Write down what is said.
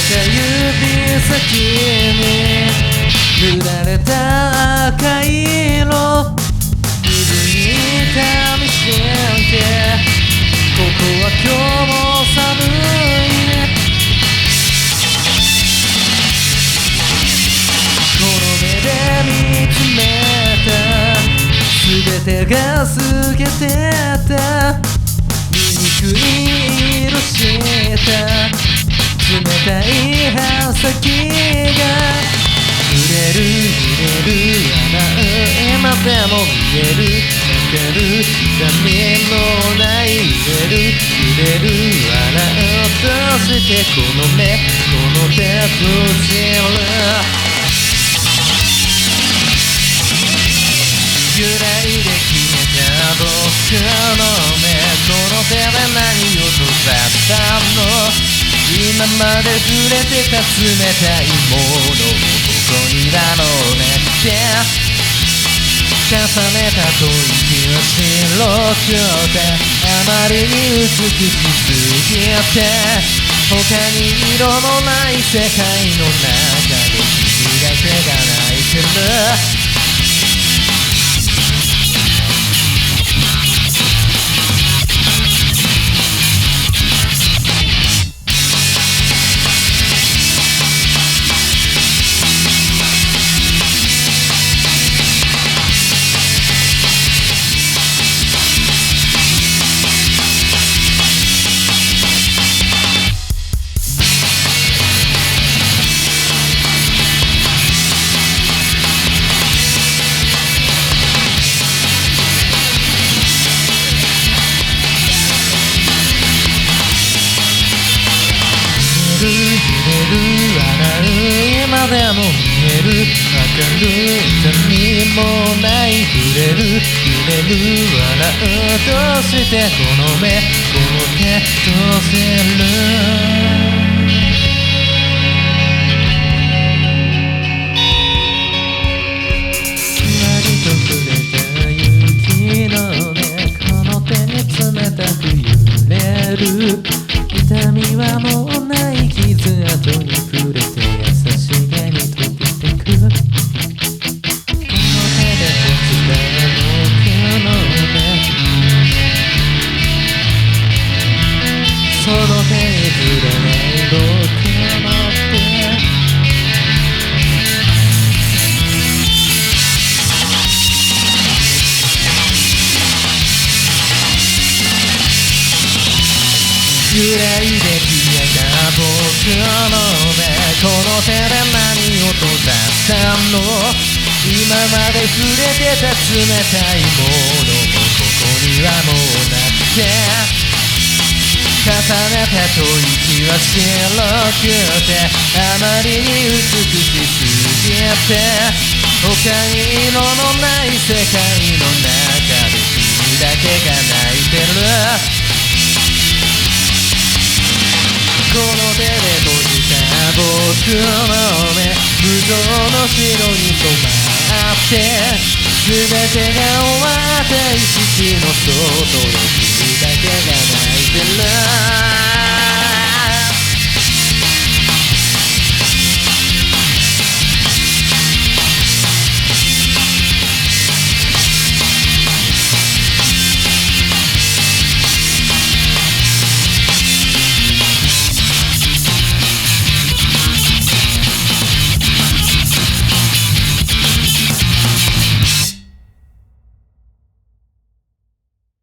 指先に塗られた赤色水に痛みしんでここは今日も寒いこの目で見つめた全てが透けてた醜い色した冷たい刃先が揺れる穴今でも見えるわかる痛みのない揺れる穴落としてこの目この手閉じる揺らいで決めた僕の目この手で何を閉ざったの今まで触れてた冷たいものをここにだろうねって重ねた吐息は白くてあまりに美しすぎて他に色のない世界の中で君だけが泣いてる揺れる穴今でも見える明るい痛みもない触れる揺れる穴どうしてこの目この手閉じる割と触れた雪のねこの手に冷たく揺れる痛みはもうない傷跡に触れて優しげに溶けてくこの手で持つた僕の目その手に触れない僕の手揺らいで消えた僕の目この手で何を閉ざしたの今まで触れてた冷たいものもここにはもうなくて重ねた吐息は白くてあまりに美しすぎて他に色のない世界の中で君だけが泣いてるこの手で閉じた僕の目無情の白に染まって全てが終わった意識の外で君だけが泣いてる